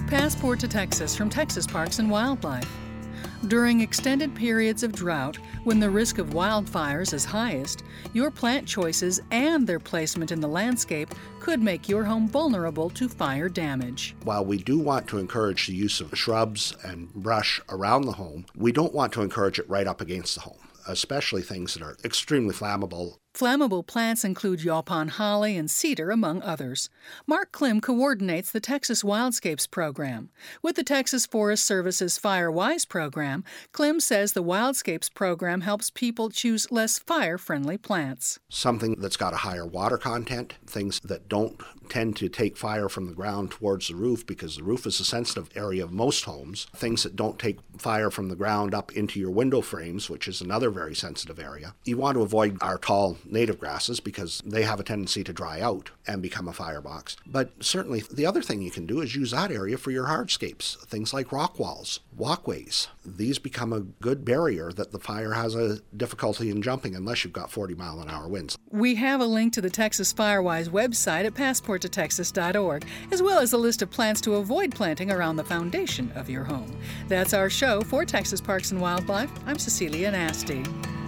Passport to Texas from Texas Parks and Wildlife. During extended periods of drought, when the risk of wildfires is highest, your plant choices and their placement in the landscape could make your home vulnerable to fire damage. While we do want to encourage the use of shrubs and brush around the home, we don't want to encourage it right up against the home, especially things that are extremely flammable. Flammable plants include yaupon holly and cedar, among others. Mark Klim coordinates the Texas Wildscapes program. With the Texas Forest Service's FireWise program, Klim says the Wildscapes program helps people choose less fire-friendly plants. Something that's got a higher water content, things that don't tend to take fire from the ground towards the roof because the roof is a sensitive area of most homes, things that don't take fire from the ground up into your window frames, which is another very sensitive area. You want to avoid our tall native grasses because they have a tendency to dry out and become a firebox. But certainly the other thing you can do is use that area for your hardscapes, things like rock walls, walkways. These become a good barrier that the fire has a difficulty in jumping unless you've got 40-mile-an-hour winds. We have a link to the Texas FireWise website at passporttotexas.org, as well as a list of plants to avoid planting around the foundation of your home. That's our show. For Texas Parks and Wildlife, I'm Cecilia Nasty.